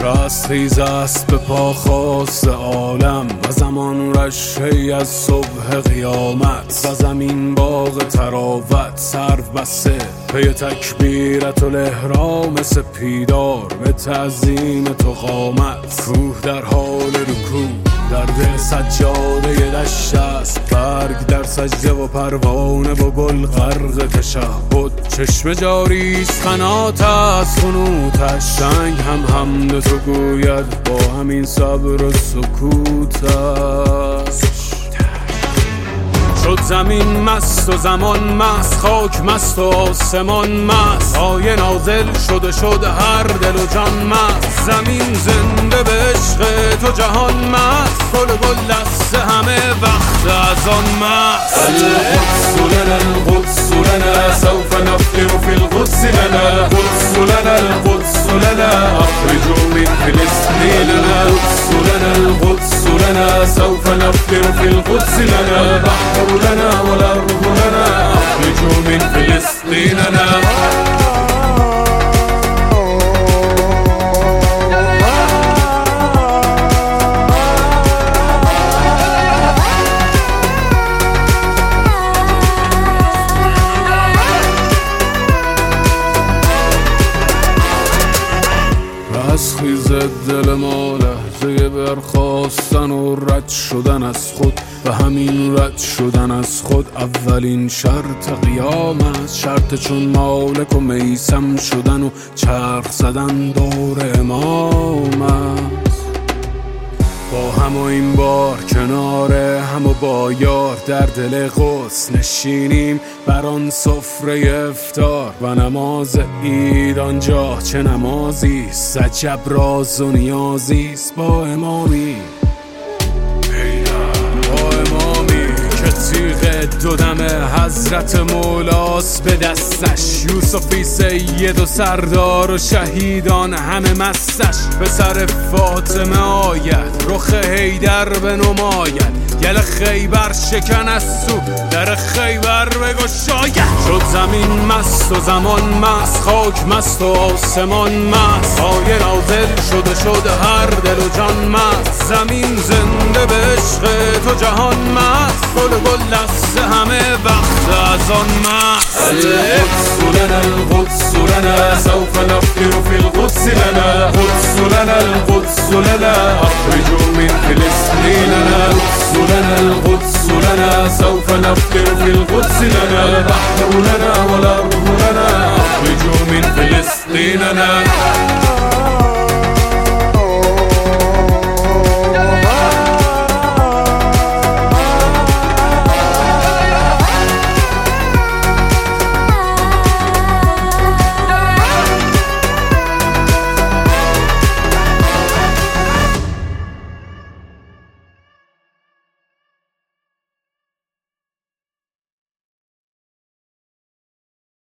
رستخیز است به پا خواست عالم و زمان رشحی از صبح قیامت و زمین باغ تراوت سرو بسته پی تکبیرت الاحرام سپیدار به تعظیم تو قامت کوه در حال رکوع در دل سجاده دشت است برگ در سجده و پروانه و گل غرق تشهد چشم جاریست قنات از خنوتش سنگ هم حمد تو گوید با همین صبر و سکوتش شد زمین مست و زمان مست خاک مست و آسمان مست آیه نازل شده شد هر دل و جان مست زمین زنده به عشق تو جهان مست گل دست همه وقت از آن مست القدس لنا القدس لنا سوف نفطر في القدس لنا القدس لنا القدس لنا أخرجوا من فلسطين القدس لنا القدس لنا سوف نفطر في القدس لنا البحر لنا والأرض لنا أخرجوا من فلسطيننا رستخیز دل ما لحظه برخاستن و رد شدن از خود و همین رد شدن از خود اولین شرط قیام است شرط چون مالک و میسم شدن و چرخ زدن دور امام است با هم و این بار کنار هم و با یار در دل قدس نشینیم بر آن سفره افطار و نماز عید آنجا چه نمازیست عجب راز و نیازیست با امامی که تیغ دو دم حضرت مولاست به دستش یوسفی سید و سردار و شهیدان همه مستش به سر فاطمه آید رخ حیدر به نماید گل خیبر شکن از سو در خیبر بگشاید شد زمین مست و زمان مست خاک مست و آسمان مست آیه نازل شده شد هر دل و جان مست زمین زنده به عشق تو جهان مست گل دست همه وقت از آن مست القدس لنا القدس لنا سوف نفطر في القدس لنا القدس لنا القدس لنا أخرجوا من فلسطيننا القدس لنا القدس لنا سوف نفطر في القدس لنا البحر لنا والأرض لنا أخرجوا من فلسطيننا